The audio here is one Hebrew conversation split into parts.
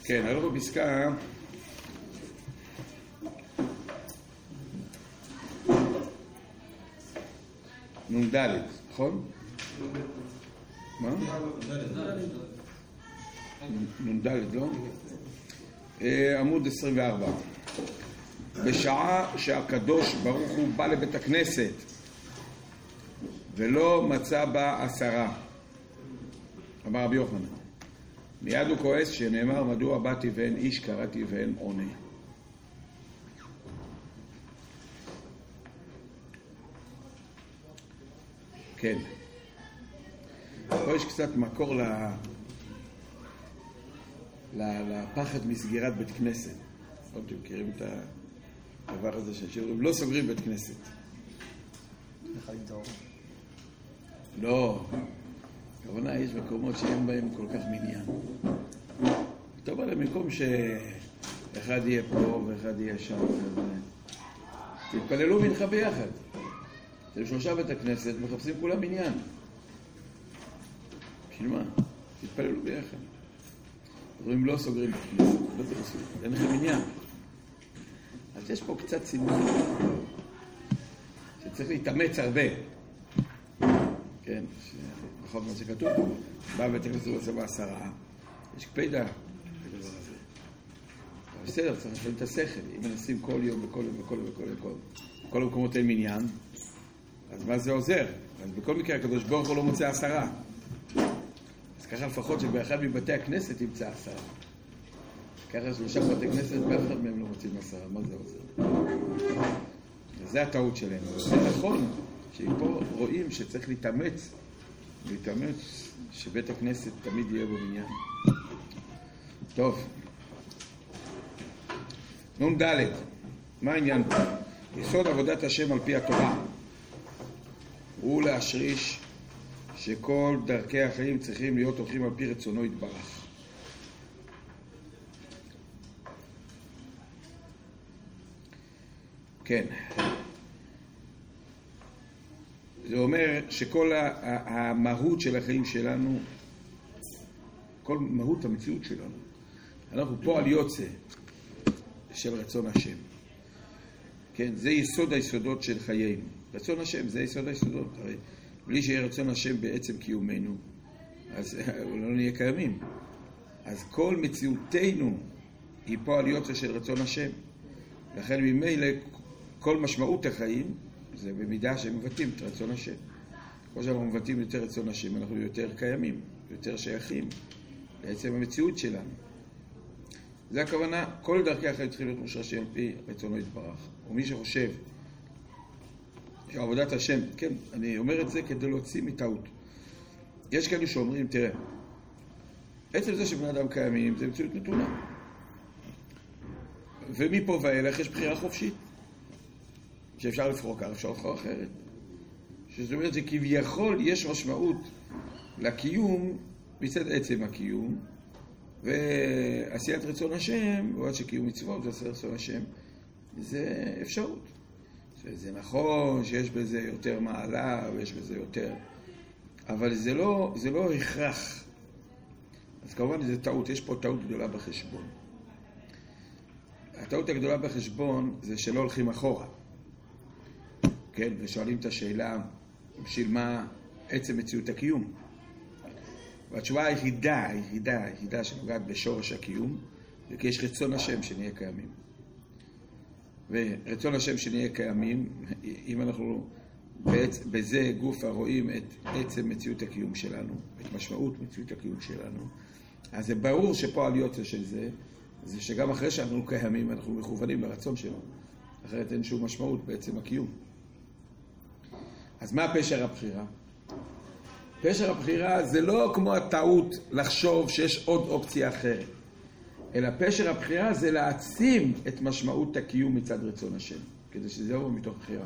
כן, אנחנו בפסקה נ"ד, נכון? מה? נ"ד, לא? עמוד 24. בשעה שהקדוש ברוך הוא בא לבית הכנסת ולא מצא בה 10, אמר רבי יוחנן, מיד הוא כועס שנאמר מדוע באתי ואין איש, קראתי ואין עונה. כן, פה יש קצת מקור לפחד מסגירת בית כנסת. אתם מכירים את הדבר הזה שאומרים לא סוגרים בית כנסת? לא, הכוונה יש מקומות שאין בהם כל כך מניין. אתה אומר למקום שאחד יהיה פה ואחד יהיה שם, תתפללו מנחה ביחד. אתם 3 בית הכנסת, מחפשים כולם מניין. בשביל מה? תתפללו ביחד. אומרים לא סוגרים בית כנסת, לא תרסו, אין לכם מניין. אז יש פה קצת סימן שצריך להתאמץ הרבה. כן, בכל מה שכתוב, בא בית הכנסת ובצבא 10, יש קפידה בדבר הזה. אבל בסדר, צריך לפעמים את השכל. אם מנסים כל יום וכל יום וכל יום וכל יום, כל המקומות אין מניין, אז מה זה עוזר? אז בכל מקרה הקדוש ברוך הוא לא מוצא 10. אז ככה לפחות שבאחד מבתי הכנסת ימצא 10. ככה 3 בתי כנסת, באחד מהם לא מוצאים 10. מה זה עוזר? זה הטעות שלנו. זה נכון שפה רואים שצריך להתאמץ שבית הכנסת תמיד יהיה בבניין. טוב. נ"ד. מה העניין פה? יסוד עבודת השם על פי התורה הוא להשריש שכל דרכי החיים צריכים להיות הולכים על פי רצונו יתברך. כן. זה אומר שכל המהות של החיים שלנו, כל מהות המציאות שלנו, אנחנו פועל יוצא של רצון השם. כן, זה יסוד היסודות של חיינו. רצון השם זה יסוד היסודות. הרי בלי שיהיה רצון השם בעצם קיומנו, אז לא נהיה קיימים. אז כל מציאותנו היא פועל יוצא של רצון השם. לכן ממילא כל משמעות החיים זה במידה שמבטאים את רצון השם. כמו שאנחנו מבטאים יותר רצון השם, אנחנו יותר קיימים, יותר שייכים בעצם המציאות שלנו. זה הכוונה, כל דרכי החיים צריכים להיות מושרשים על פי רצונו יתברך. ומי שחושב שעבודת השם, כן, אני אומר את זה כדי להוציא מטעות. יש כאלה שאומרים, תראה, עצם זה שבני אדם קיימים זה מציאות נתונה. ומפה ואילך יש בחירה חופשית. שאפשר לבחור כך, אפשר לבחור אחרת. זאת אומרת שכביכול יש משמעות לקיום מצד עצם הקיום, ועשיית רצון השם, ועד שקיום מצוות ועשיית רצון השם, זה אפשרות. זה נכון שיש בזה יותר מעלה ויש בזה יותר, אבל זה לא הכרח. אז כמובן זה טעות, יש פה טעות גדולה בחשבון. הטעות הגדולה בחשבון זה שלא הולכים אחורה. כן, ושואלים את השאלה, בשביל מה עצם מציאות הקיום? והתשובה היחידה שנוגעת בשורש הקיום, זה כי יש רצון השם שנהיה קיימים. ורצון השם שנהיה קיימים, אם אנחנו בזה גוף רואים את עצם מציאות הקיום שלנו, את משמעות מציאות הקיום שלנו, אז זה ברור שפועל יוצא של זה שגם אחרי שאנחנו קיימים, אנחנו מכוונים לרצון שלנו. אחרת אין שום משמעות בעצם הקיום. אז מה פשר הבחירה? פשר הבחירה זה לא כמו הטעות לחשוב שיש עוד אופציה אחרת, אלא פשר הבחירה זה להעצים את משמעות הקיום מצד רצון השם, כדי שזה יבוא מתוך בחירה.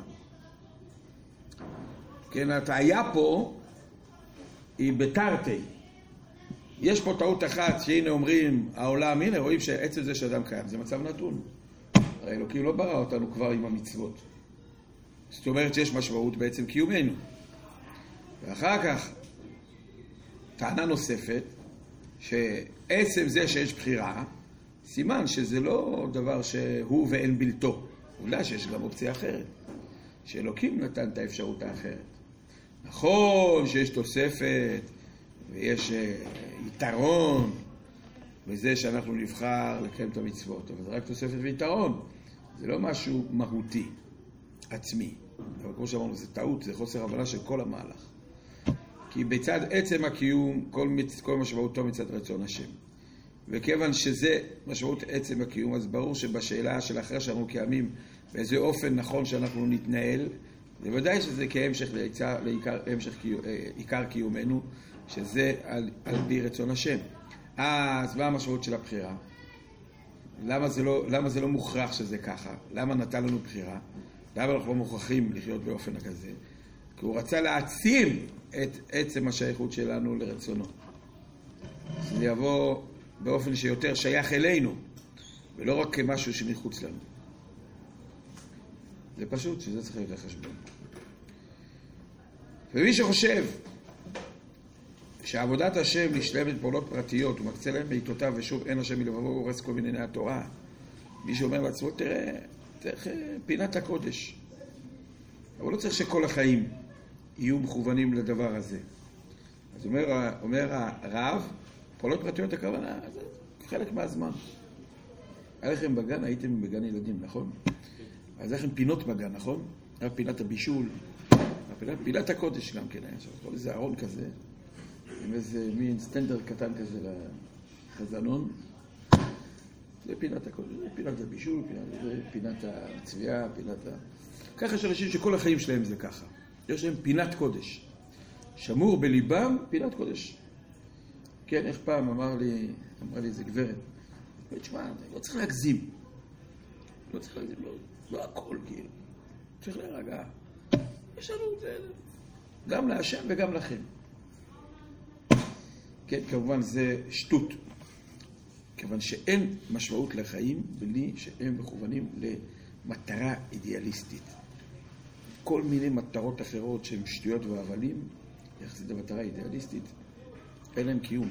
כן, הטעיה פה היא בתרתי. יש פה טעות אחת שהנה אומרים העולם, הנה רואים שעצם זה שאדם קיים, זה מצב נתון. הרי אלוקים לא ברא אותנו כבר עם המצוות. זאת אומרת שיש משמעות בעצם קיומנו. ואחר כך, טענה נוספת, שעצם זה שיש בחירה, סימן שזה לא דבר שהוא ואין בלתו. אולי שיש גם אופציה אחרת, שאלוקים נתן את האפשרות האחרת. נכון שיש תוספת ויש יתרון בזה שאנחנו נבחר לקיים את המצוות, אבל זה רק תוספת ויתרון. זה לא משהו מהותי, עצמי. אבל כמו שאמרנו, זה טעות, זה חוסר הבנה של כל המהלך. כי בצד עצם הקיום, כל משמעותו מצד רצון השם. וכיוון שזה משמעות עצם הקיום, אז ברור שבשאלה של אחרי שאנחנו קיימים, באיזה אופן נכון שאנחנו נתנהל, בוודאי שזה כהמשך עיקר קיומנו, שזה על פי רצון השם. אז מה המשמעות של הבחירה? למה זה לא מוכרח שזה ככה? למה נתן לנו בחירה? למה אנחנו לא מוכרחים לחיות באופן כזה? כי הוא רצה להעצים את עצם השייכות שלנו לרצונו. זה יבוא באופן שיותר שייך אלינו, ולא רק כמשהו שמחוץ לנו. זה פשוט שזה צריך להיות לחשבון. ומי שחושב שעבודת השם נשלמת פעולות פרטיות, הוא מקצה להם בעיתותיו ושוב אין השם מלבבו הורס כל מיני התורה. מי שאומר לעצמו, תראה, צריך פינת הקודש. אבל לא צריך שכל החיים יהיו מכוונים לדבר הזה. אז אומר הרב, פעולות פרטיות הכוונה, זה חלק מהזמן. היה לכם בגן, הייתם בגן ילדים, נכון? אז היה לכם פינות בגן, נכון? היה פינת הבישול, פינת הקודש גם כן היה שם, כל איזה ארון כזה, עם איזה מין סטנדר קטן כזה לחזנון. זה פינת הקודש, זה פינת הבישול, פינת הצביעה, ככה יש אנשים שכל החיים שלהם זה ככה. יש להם פינת קודש. שמור בליבם פינת קודש. כן, איך פעם אמרה לי איזה גברת, תשמע, לא צריך להגזים. לא הכל, כאילו. צריך להירגע. יש לנו את זה, גם להשם וגם לכם. כן, כמובן זה שטות. כיוון שאין משמעות לחיים בלי שהם מכוונים למטרה אידיאליסטית. כל מיני מטרות אחרות שהן שטויות והבלים, יחסית למטרה אידיאליסטית, אין להם קיום.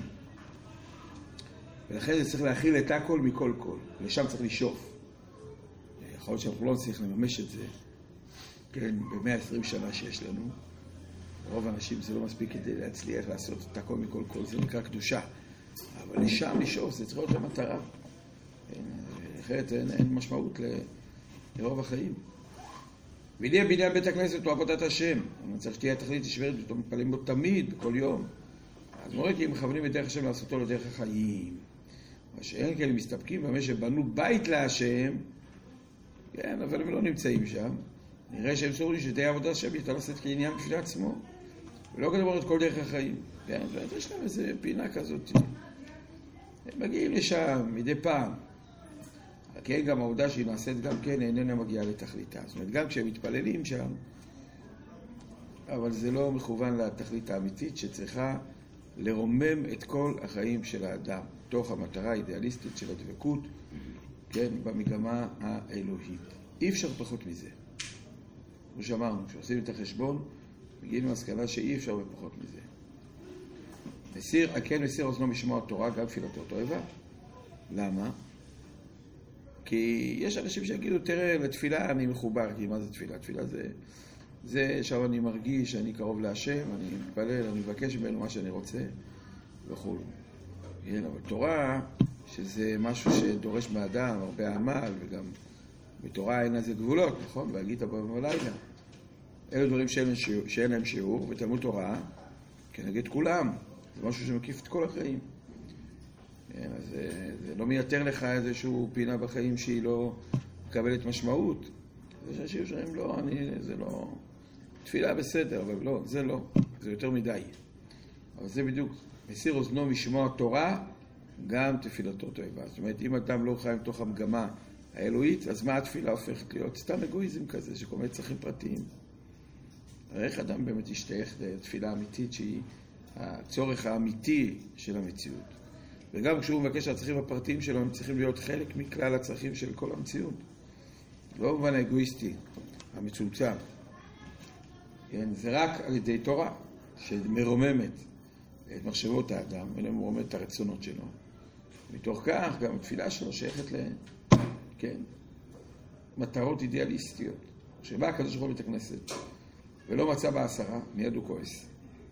ולכן זה צריך להכיל את הכל מכל כל. לשם צריך לשאוף. יכול להיות שאנחנו לא נצליח לממש את זה, כן, ב-120 שנה שיש לנו. רוב האנשים זה לא מספיק כדי להצליח לעשות את הכל מכל כל. זה נקרא קדושה. אבל לשם לשאוף, זה צריך להיות המטרה. אחרת אין משמעות לרוב החיים. ויהיה בניין בית הכנסת הוא עבודת השם. אני צריך שתהיה תכלית ישברת ואתה מתפללים בו תמיד, בכל יום. אז מורה כי הם מכוונים את דרך השם לעשותו לדרך החיים. מה שאין כאלה מסתפקים במה שבנו בית להשם, כן, אבל הם לא נמצאים שם. נראה שהם סורים שתהיה עבודת השם יתה לעשות כעניין בפני עצמו. ולא כדבר את כל דרך החיים. כן, יש להם איזה פינה כזאת. הם מגיעים לשם מדי פעם. כן, גם העובדה שהיא נעשית גם כן איננה מגיעה לתכליתה. זאת אומרת, גם כשהם מתפללים שם, אבל זה לא מכוון לתכלית האמיתית שצריכה לרומם את כל החיים של האדם, תוך המטרה האידיאליסטית של הדבקות, כן, במגמה האלוהית. אי אפשר פחות מזה. כמו שאמרנו, כשעושים את החשבון, מגיעים למסקנה שאי אפשר בפחות מזה. מסיר אוזנו משמוע התורה, גם תפילתו תועבה. למה? כי יש אנשים שיגידו, תראה, לתפילה אני מחובר, כי מה זה תפילה? תפילה זה עכשיו אני מרגיש שאני קרוב להשם, אני מתפלל, אני מבקש ממנו מה שאני רוצה, וכו'. כן, אבל תורה, שזה משהו שדורש מאדם, הרבה עמל, וגם בתורה אין לזה גבולות, נכון? והגית בו בלילה. אלו דברים שאין להם שיעור, ותלמוד תורה, כנגד כולם. זה משהו שמקיף את כל החיים. אז זה לא מייתר לך איזשהו פינה בחיים שהיא לא מקבלת משמעות. יש אנשים שאומרים, לא, זה לא... תפילה בסדר, אבל לא, זה לא. זה יותר מדי. אבל זה בדיוק, מסיר אוזנו משמוע תורה, גם תפילתו תועבה. זאת אומרת, אם אדם לא חי מתוך המגמה האלוהית, אז מה התפילה הופכת להיות? סתם אגואיזם כזה, שכל מיני צרכים פרטיים. הרי איך אדם באמת ישתייך לתפילה אמיתית, שהיא הצורך האמיתי של המציאות. וגם כשהוא מבקש שהצרכים הפרטיים שלו, הם צריכים להיות חלק מכלל הצרכים של כל המציאות. לא במובן האגואיסטי, המצומצם. כן, זה רק על ידי תורה, שמרוממת את מחשבות האדם, ומרוממת את הרצונות שלו. מתוך כך גם התפילה שלו שייכת כן, מטרות אידיאליסטיות. שבא הקדוש ברוך הוא לבית הכנסת ולא מצא בעשרה, מיד הוא כועס.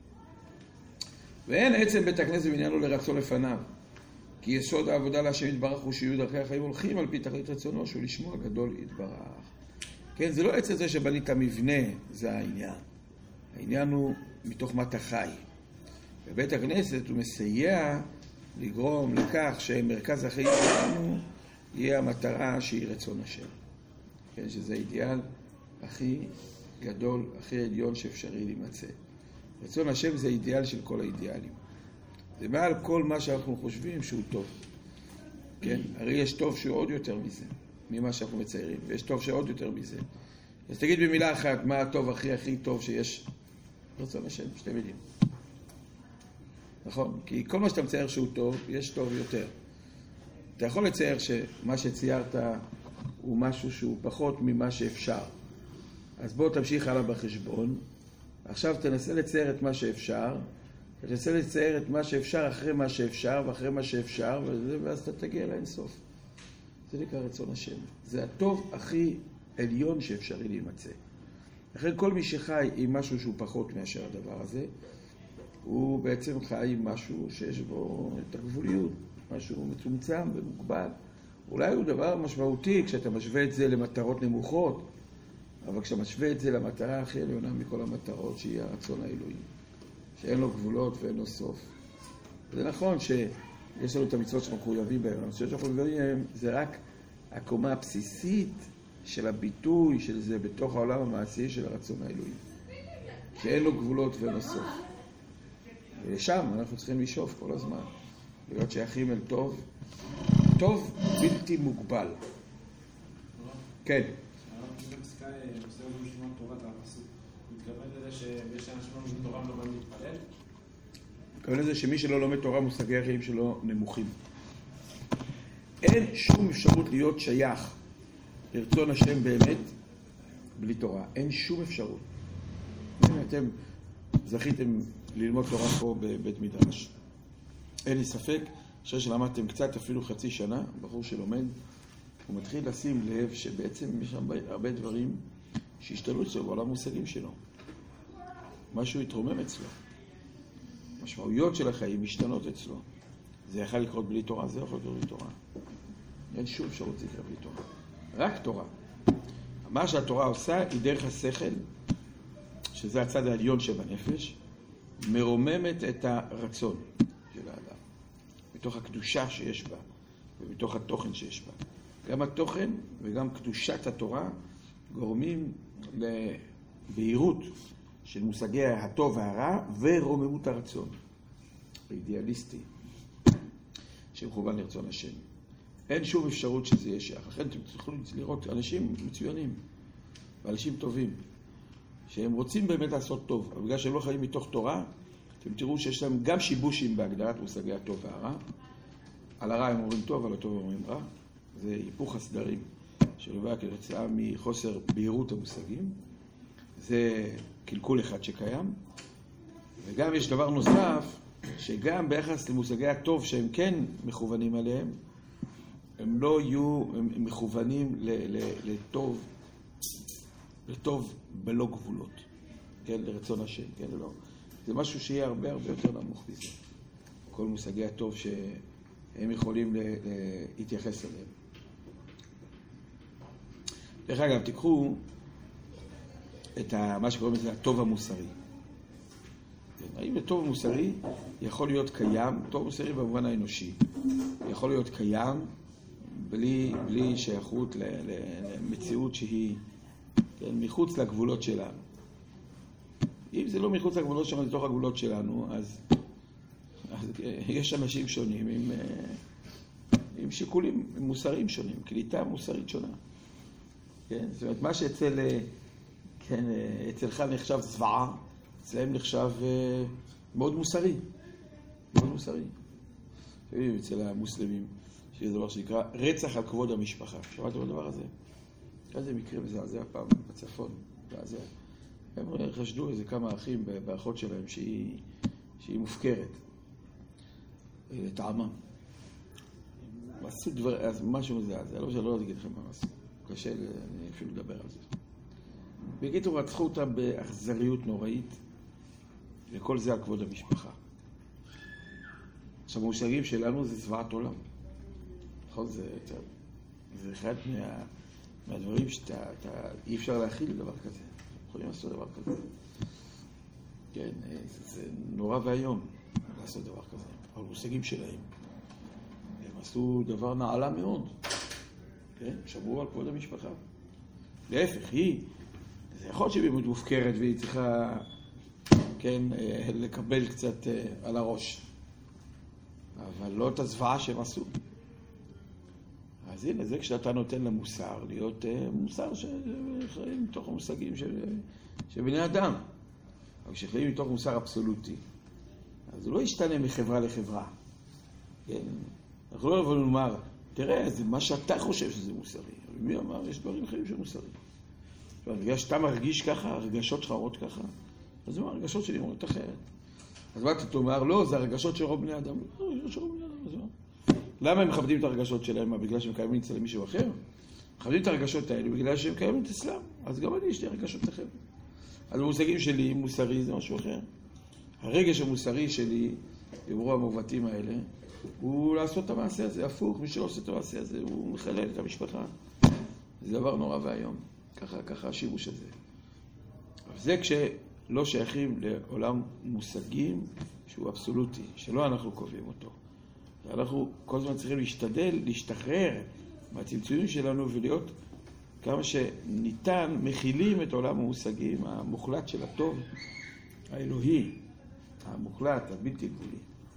ואין עצם בית הכנסת בעניינו לרצון לפניו, כי יסוד העבודה להשם יתברך הוא שיהיו דרכי החיים הולכים על פי תכלית רצונו, שהוא לשמו הגדול יתברך. כן, זה לא עצם זה שבנית מבנה, זה העניין. העניין הוא מתוך מה אתה חי. בבית הכנסת הוא מסייע לגרום לכך שמרכז החיים שלנו יהיה המטרה שהיא רצון השם. כן, שזה האידיאל הכי גדול, הכי עליון שאפשרי להימצא. רצון השם זה האידיאל של כל האידיאלים. זה מעל כל מה שאנחנו חושבים שהוא טוב. כן, הרי יש טוב שהוא עוד יותר מזה, ממה שאנחנו מציירים, ויש טוב שעוד יותר מזה. אז תגיד במילה אחת, מה הטוב הכי טוב שיש? רצון השם, שתי מילים. נכון? כי כל מה שאתה מצייר שהוא טוב, יש טוב יותר. אתה יכול לצייר שמה שציירת הוא משהו שהוא פחות ממה שאפשר. אז בוא תמשיך הלאה בחשבון. עכשיו תנסה לצייר את מה שאפשר, ותנסה לצייר את מה שאפשר אחרי מה שאפשר, ואחרי מה שאפשר, ואז אתה תגיע לאינסוף. זה נקרא רצון השם. זה הטוב הכי עליון שאפשרי להימצא. לכן כל מי שחי עם משהו שהוא פחות מאשר הדבר הזה, הוא בעצם חי עם משהו שיש בו את הגבוליות, משהו מצומצם ומוגבל. אולי הוא דבר משמעותי כשאתה משווה את זה למטרות נמוכות, אבל כשאתה משווה את זה למטרה הכי עליונה מכל המטרות, שהיא הרצון האלוהי, שאין לו גבולות ואין לו סוף. זה נכון שיש לנו את המצוות שאנחנו מחויבים בהן, המצוות שאנחנו מחויבים בהן זה רק הקומה הבסיסית של הביטוי של זה בתוך העולם המעשי של הרצון האלוהי, שאין לו גבולות ואין לו סוף. ושם אנחנו צריכים לשאוף כל הזמן, להיות שייכים אל טוב, טוב בלתי מוגבל. כן. מתכוון לזה שמי שלא לומד תורה מושגי החיים שלו נמוכים. אין שום אפשרות להיות שייך לרצון השם באמת בלי תורה. אין שום אפשרות. אם אתם זכיתם ללמוד תורה פה בבית מדרש, אין לי ספק שלמדתם קצת, אפילו חצי שנה, בחור שלומד, הוא מתחיל לשים לב שבעצם יש הרבה דברים שהשתלו אצלו בעולם המושגים שלו. משהו התרומם אצלו. משמעויות של החיים משתנות אצלו. זה יכול לקרות בלי תורה, זה יכול לקרות בלי תורה. אין שום אפשרות זה יקרה בלי תורה. רק תורה. מה שהתורה עושה היא דרך השכל, שזה הצד העליון שבנפש, מרוממת את הרצון של האדם. מתוך הקדושה שיש בה, ומתוך התוכן שיש בה. גם התוכן וגם קדושת התורה גורמים לבהירות של מושגי הטוב והרע ורוממות הרצון. האידיאליסטי שמכוון לרצון השם. אין שום אפשרות שזה יהיה שייך. לכן אתם תוכלו לראות אנשים מצוינים ואנשים טובים שהם רוצים באמת לעשות טוב, אבל בגלל שהם לא חיים מתוך תורה, אתם תראו שיש להם גם שיבושים בהגדרת מושגי הטוב והרע. על הרע הם אומרים טוב, על הטוב הם אומרים רע. זה היפוך הסדרים שנובע כתוצאה מחוסר בהירות המושגים. זה קלקול אחד שקיים. וגם יש דבר נוסף, שגם ביחס למושגי הטוב שהם כן מכוונים עליהם, הם לא יהיו מכוונים לטוב בלא גבולות, כן, לרצון השם, כן, לא. זה משהו שיהיה הרבה יותר נמוך מזה. כל מושגי הטוב שהם יכולים להתייחס אליהם. דרך אגב, תיקחו את מה שקוראים לזה הטוב המוסרי. האם הטוב המוסרי יכול להיות קיים, טוב מוסרי במובן האנושי, יכול להיות קיים בלי שייכות למציאות שהיא מחוץ לגבולות שלנו. אם זה לא מחוץ לגבולות שלנו, לתוך הגבולות שלנו, אז יש אנשים שונים עם שיקולים מוסריים שונים, קליטה מוסרית שונה. כן? זאת אומרת, מה אצלך נחשב זוועה, אצלהם נחשב מאוד מוסרי. מאוד מוסרי. אצל המוסלמים, שיש דבר שנקרא רצח על כבוד המשפחה. שמעתם הדבר הזה? איזה מקרה מזעזע פעם בצפון. הם חשדו איזה כמה אחים באחות שלהם שהיא מופקרת לטעמם. עשו דבר, אז משהו מזעזע, לא אגיד לכם מה עשו. קשה לי אפילו לדבר על זה. בקיצור, רצחו אותם באכזריות נוראית, וכל זה על כבוד המשפחה. עכשיו, המושגים שלנו זה זוועת עולם. נכון? זה אחד מהדברים אי אפשר להכיל דבר כזה. יכולים לעשות דבר כזה. כן, זה נורא והיום לעשות דבר כזה. אבל המושגים שלהם, הם עשו דבר נעלה מאוד. כן? שמרו על כבוד המשפחה. להפך, זה יכול להיות שהיא באמת מופקרת והיא צריכה, כן, לקבל קצת על הראש. אבל לא את הזוועה שהם עשו. אז הנה, זה כשאתה נותן למוסר, להיות מוסר שחיים מתוך המושגים של בני אדם. אבל כשחיים מתוך מוסר אבסולוטי, אז הוא לא ישתנה מחברה לחברה. כן? אנחנו לא נבוא לומר, תראה, זה מה שאתה חושב שזה מוסרי. אבל מי אמר, יש דברים חיים שמוסרי. בגלל שאתה מרגיש ככה, הרגשות שלך אומרות ככה, אז מה, הרגשות שלי אומרות אחרת. אז מה אתה תאמר? לא, זה הרגשות של רוב בני אדם. לא, הרגשות של רוב בני אדם, אז מה? למה הם מכבדים את הרגשות שלהם? מה, בגלל שהם קיימים אצל מישהו אחר? מכבדים את הרגשות האלה בגלל שהם קיימים אצלם. אז גם אני יש לי הרגשות אחר. אז המושגים שלי, מוסרי, זה משהו אחר. הרגש המוסרי שלי, יאמרו המעוותים האלה, הוא לעשות את המעשה הזה, הפוך. מי שלא עושה את המעשה הזה, הוא מחלל את המשפחה. זה דבר נורא והיום. ככה השימוש הזה. אבל זה כשלא שייכים לעולם מושגים שהוא אבסולוטי, שלא אנחנו קובעים אותו. ואנחנו כל הזמן צריכים להשתדל, להשתחרר מהצמצומים שלנו ולהיות כמה שניתן, מכילים את עולם המושגים המוחלט של הטוב, האלוהי, המוחלט, הבלתי גבולי.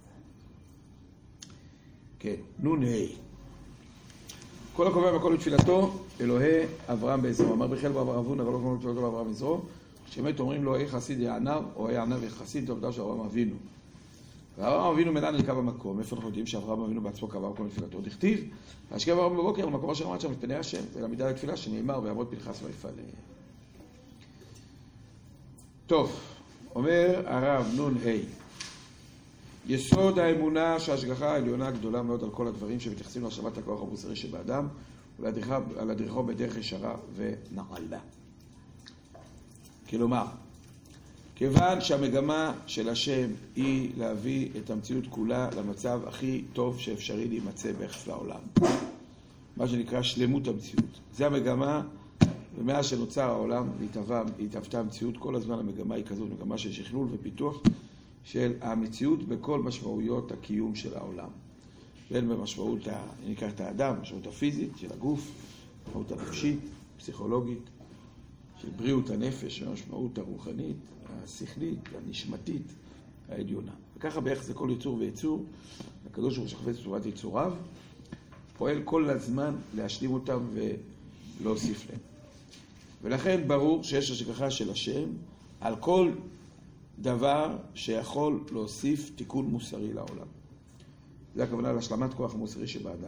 כן, נון ה' כל הקובע בכל בתפילתו, אלוהי אברהם בעזרו. אמר בחל באברהם אבון, אבל לא כמו בתפילתו לאברהם עזרו, שמת אומרים לו, חסיד יענב, או יענב יחסיד, עובדה של אברהם אבינו. ואברהם אבינו מנע נלקה במקום. איפה אנחנו יודעים שאברהם אבינו בעצמו קבע בכל בתפילתו? דכתיב, השקיע אברהם בבוקר למקום אשר עמד שם את פני השם, ולעמידה לתפילה שנאמר, ויעמוד פנחס ויפעל. טוב, אומר הרב נון ה' יסוד האמונה שההשגחה העליונה גדולה מאוד על כל הדברים שמתייחסים להשלמת הכוח המוסרי שבאדם ולהדריכו בדרך ישרה ונעלה. כלומר, כיוון שהמגמה של השם היא להביא את המציאות כולה למצב הכי טוב שאפשרי להימצא ביחס לעולם, מה שנקרא שלמות המציאות. זה המגמה, ומאז שנוצר העולם והתהוותה המציאות, כל הזמן המגמה היא כזאת, מגמה של שכלול ופיתוח של המציאות בכל משמעויות הקיום של העולם. בין במשמעות, ניקח את האדם, משמעות הפיזית של הגוף, משמעות הנפשית, פסיכולוגית, של בריאות הנפש, המשמעות הרוחנית, השכלית, הנשמתית, העליונה. וככה ביחס לכל יצור ויצור, הקדוש ברוך הוא שחפץ בצורת יצוריו, פועל כל הזמן להשלים אותם ולהוסיף להם. ולכן ברור שיש השגחה של השם על כל דבר שיכול להוסיף תיקון מוסרי לעולם. זה הכוונה להשלמת כוח המוסרי שבאדם.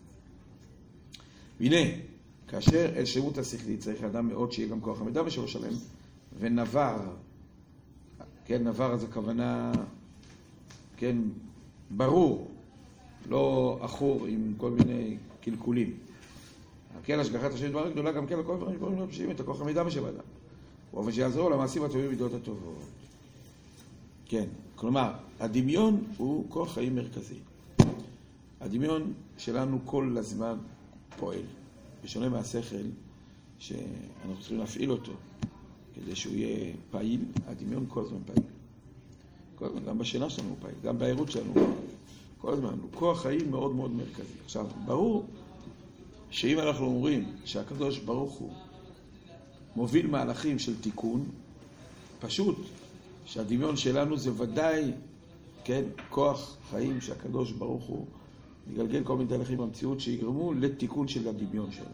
והנה, כאשר אל שלמות השכלית צריך אדם מאוד שיהיה גם כוח המידה משלו שלם, ונבר, כן, נבר זה הכוונה, כן, ברור, לא אחור עם כל מיני קלקולים. כן, השגחת השם דבר גדולה גם כן לכל דברים שבראים לפשיעים את הכוח המידה שבאדם. באופן שיעזרו למעשים הטובים ומידות הטובות. כן, כלומר, הדמיון הוא כוח חיים מרכזי. הדמיון שלנו כל הזמן פועל. בשונה מהשכל שאנחנו צריכים להפעיל אותו כדי שהוא יהיה פעיל, הדמיון כל הזמן פעיל. כל הזמן, גם בשינה שלנו הוא פעיל, גם בעירות שלנו הוא פעיל. כל הזמן, הוא כוח חיים מאוד מאוד מרכזי. עכשיו, ברור שאם אנחנו אומרים שהקדוש ברוך הוא מוביל מהלכים של תיקון, פשוט שהדמיון שלנו זה ודאי, כן, כוח חיים שהקדוש ברוך הוא מגלגל כל מיני תהליכים במציאות שיגרמו לתיקון של הדמיון שלנו.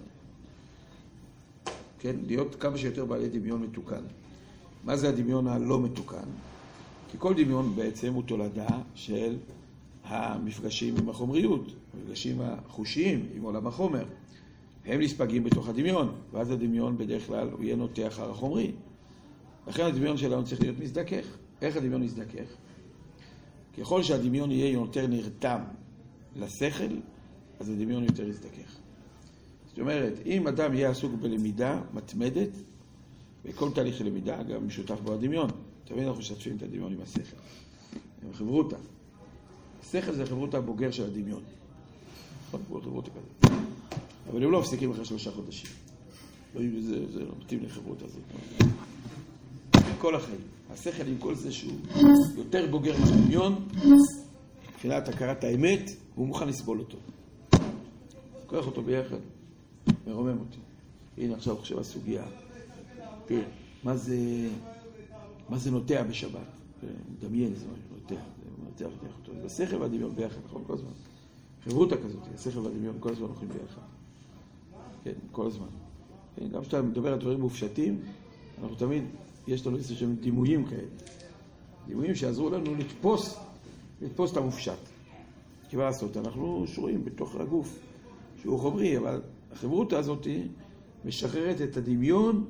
כן, להיות כמה שיותר בעלי דמיון מתוקן. מה זה הדמיון הלא מתוקן? כי כל דמיון בעצם הוא תולדה של המפגשים עם החומריות, המפגשים החושיים עם עולם החומר. הם נספגים בתוך הדמיון, ואז הדמיון בדרך כלל הוא יהיה נוטה אחר החומרי. לכן הדמיון שלנו צריך להיות מזדכך. איך הדמיון מזדכך? ככל שהדמיון יהיה יותר נרתם לשכל, אז הדמיון יותר יזדכך. זאת אומרת, אם אדם יהיה עסוק בלמידה מתמדת, בכל תהליך למידה גם משותף בו הדמיון. תמיד אנחנו משתפים את הדמיון עם השכל, עם החברותה. השכל זה החברותה הבוגר של הדמיון. נכון? הוא החברותה כזה. אבל הם לא מפסיקים אחרי 3 חודשים. זה לא מתאים לחברותה הזאת. כל החיים. השכל עם כל זה שהוא יותר בוגר מהדמיון, מבחינת הכרת האמת, הוא מוכן לסבול אותו. קורח אותו ביחד, מרומם אותו. הנה עכשיו חושב הסוגיה. כן, מה זה נוטע בשבת? מדמיין, זה נוטע אותו. בשכל והדמיון ביחד, נכון? כל הזמן. חברותה כזאת, השכל והדמיון כל הזמן הולכים ביחד. כן, כל הזמן. כן, גם כשאתה מדבר על דברים מופשטים, אנחנו תמיד, יש לנו איזה שהם דימויים כאלה. דימויים שיעזרו לנו לתפוס את המופשט. כי מה לעשות? אנחנו שורים בתוך הגוף שהוא חומרי, אבל החברותה הזאת משחררת את הדמיון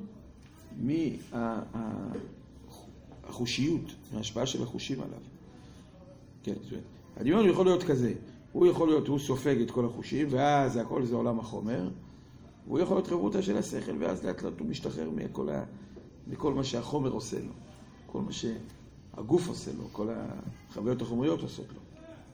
מהחושיות, מההשפעה של החושים עליו. כן, זאת אומרת, הדמיון יכול להיות כזה. הוא יכול להיות, הוא סופג את כל החושים, ואז הכל זה עולם החומר. הוא יכול להיות חברותה של השכל, ואז לאט לאט הוא משתחרר מכל מה שהחומר עושה לו. כל מה שהגוף עושה לו, כל החוויות החומריות עושות לו.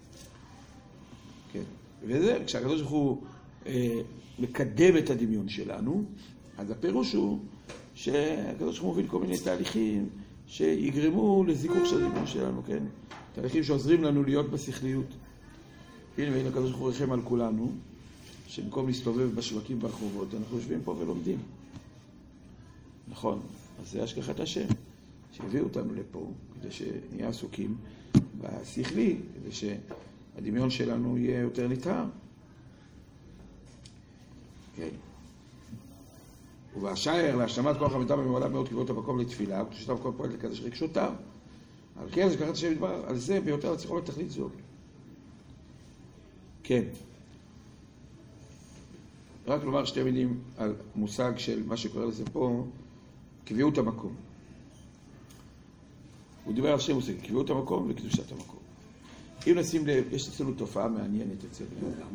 כן. וזה, כשהקדוש ברוך הוא מקדם את הדמיון שלנו, אז הפירוש הוא שהקדוש ברוך הוא מוביל כל מיני תהליכים שיגרמו לזיכוך של הדמיון שלנו, כן? תהליכים שעוזרים לנו להיות בשכליות. והנה הקדוש ברוך הוא רחם על כולנו, שבמקום להסתובב בשווקים ברחובות, אנחנו יושבים פה ולומדים. נכון, אז זה השגחת השם, שהביאו אותנו לפה, כדי שנהיה עסוקים בשכלי, כדי שהדמיון שלנו יהיה יותר נטהר. כן. ובאשר להשלמת כוח המידה במעלה מאוד קביעות המקום לתפילה, וקדושת המקום פועלת לקדש רגשותיו. על כן, השגחת השם ידבר על זה, ביותר לצריכו לתכלית זו. כן. רק לומר 2 מילים על מושג של מה שקורא לזה פה, קביעות המקום. הוא דיבר על 2 מושגים, קביעות המקום וקדושת המקום. אם נשים לב, יש אצלנו תופעה מעניינת אצל בני אדם,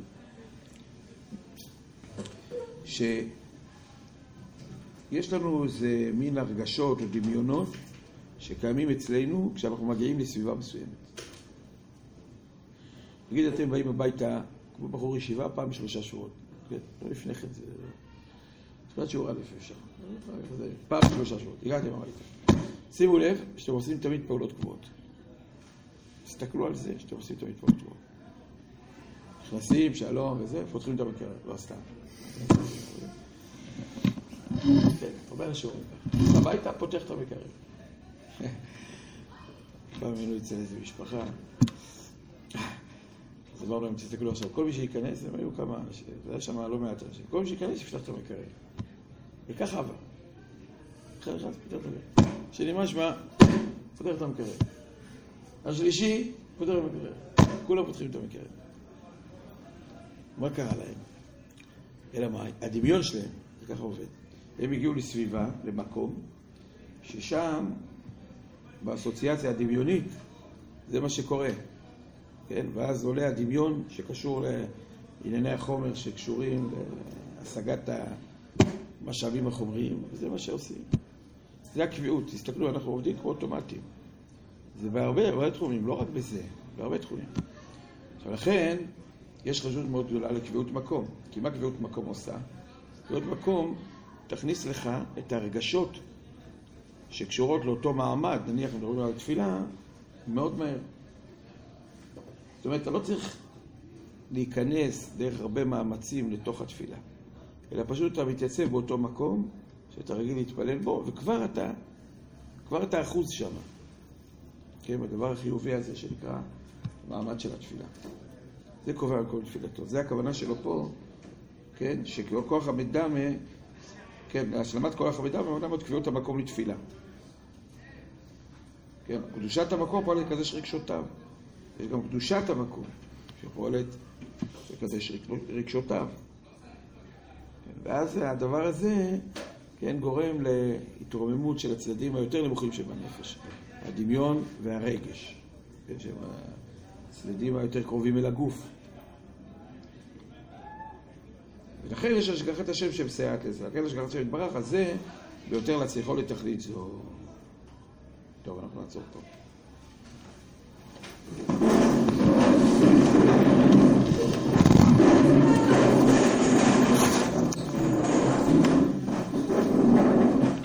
שיש לנו איזה מין הרגשות או דמיונות שקיימים אצלנו כשאנחנו מגיעים לסביבה מסוימת. נגיד אתם באים הביתה, כמו בחור ישיבה, פעם ב3 שבועות. כן, לא לפני כן, זה... תפילת שיעור א' אפשר. פעם ב3 שבועות. הגעתם הביתה. שימו לב שאתם עושים תמיד פעולות קבועות. תסתכלו על זה שאתם עושים תמיד פעולות קבועות. נכנסים, שלום וזה, פותחים את המקרר. לא סתם. כן, הרבה אנשים אומרים ככה. הביתה פותח את המקרר. פעם היינו אצל איזה משפחה. אז אמרנו להם, תסתכלו עכשיו, כל מי שייכנס, הם היו כמה אנשים, זה היה שם לא מעט אנשים, כל מי שייכנס יפתח את המקרר. וכך עבר. אחד פותח את המקרר. שני משמע, פותח את המקרר. השלישי, פותח את המקרר. כולם פותחים את המקרר. מה קרה להם? אלא מה? הדמיון שלהם, זה ככה עובד. הם הגיעו לסביבה, למקום, ששם, באסוציאציה הדמיונית, זה מה שקורה. כן? ואז עולה הדמיון שקשור לענייני החומר שקשורים להשגת המשאבים החומריים, וזה מה שעושים. זה הקביעות. תסתכלו, אנחנו עובדים כמו אוטומטים. זה בהרבה תחומים, לא רק בזה, בהרבה תחומים. עכשיו, לכן, יש חשיבות מאוד גדולה לקביעות מקום. כי מה קביעות מקום עושה? קביעות מקום תכניס לך את הרגשות שקשורות לאותו מעמד, נניח מדברים על התפילה, מאוד מהר. זאת אומרת, אתה לא צריך להיכנס דרך הרבה מאמצים לתוך התפילה, אלא פשוט אתה מתייצב באותו מקום שאתה רגיל להתפלל בו, וכבר אתה אחוז שם. כן, הדבר החיובי הזה שנקרא מעמד של התפילה. זה קובע על כל תפילתו. זה הכוונה שלו פה, כן, שכוח המדמה, כן, השלמת כוח המדמה, הוא נעמוד קביעות המקום לתפילה. כן, קדושת המקום פועלת לקדש רגשותיו. יש גם קדושת המקום שפועלת לקדש רגשותיו. כן, ואז הדבר הזה, כן, גורם להתרוממות של הצדדים היותר נמוכים שבנפש. הדמיון והרגש. כן, שהם הצדדים היותר קרובים אל הגוף. ולכן יש השגחת השם שמסייעת לזה. לכן השגחת השם יתברך, אז זה ביותר להצליחו לתכלית זו. טוב, אנחנו נעצור פה.